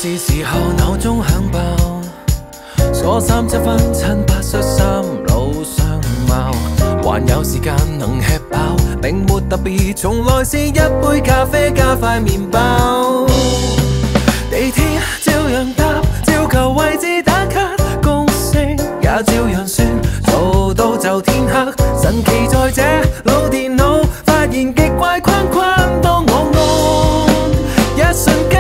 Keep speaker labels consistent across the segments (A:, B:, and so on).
A: 是時候鬧鐘響爆，鎖37分親8恤衫路上貌，還有時間能吃飽，並沒特別，從來是一杯咖啡加塊麵包。地鐵照樣搭，照舊位置打卡，公式也照樣算，做到就天黑。神奇在這老電腦發現極怪框框，當我按一瞬間。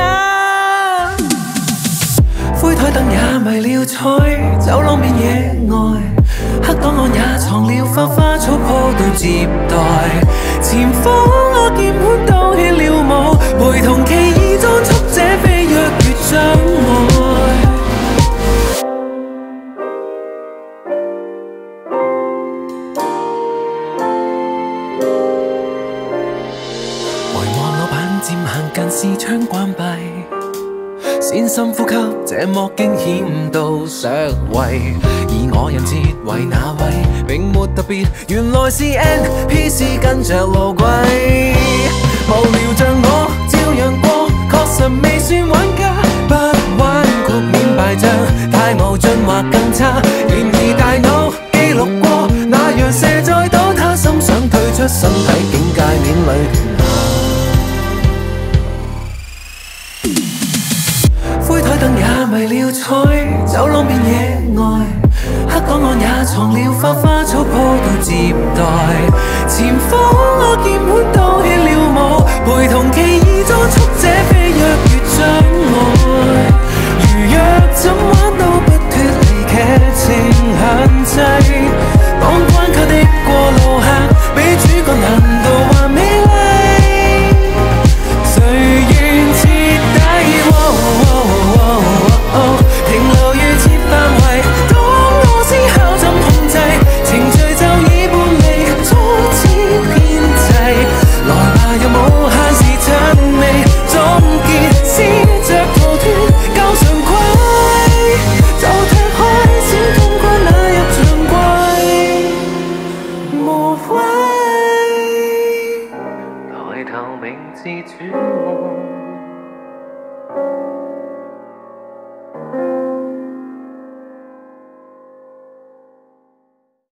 A: 灰台燈也迷了彩，走廊邊野外，黑檔案也藏了花花草坡到接待。前方我鍵盤都起了舞，陪同奇異裝束者飛躍越障礙。回望老闆漸行近視窗關閉，先深呼吸，這幕驚險到削位，而我人設為那位，並沒特別，原來是 NPC 跟着路軌。無聊像我照樣過，確實未算玩家，不玩局面敗仗，太無盡或更差。然而大腦記錄過，那樣射在倒塌，心想退出身體境界面裏。灰台燈也迷了彩，走廊邊野外，黑檔案也藏了花花草坡到接待。前方我鍵盤都起了舞，陪同奇異裝束者飛躍越障礙。如若怎玩都不脫離劇情限制，當關卡的過路客比主角難度還美麗，誰願徹底？停留預設範圍，當我思考怎控制，程序就已半離，初次編製。來吧，有無限時薔薇，總結試着逃脫舊常規，就踢開先通關那入場櫃，無謂抬頭明知轉彎。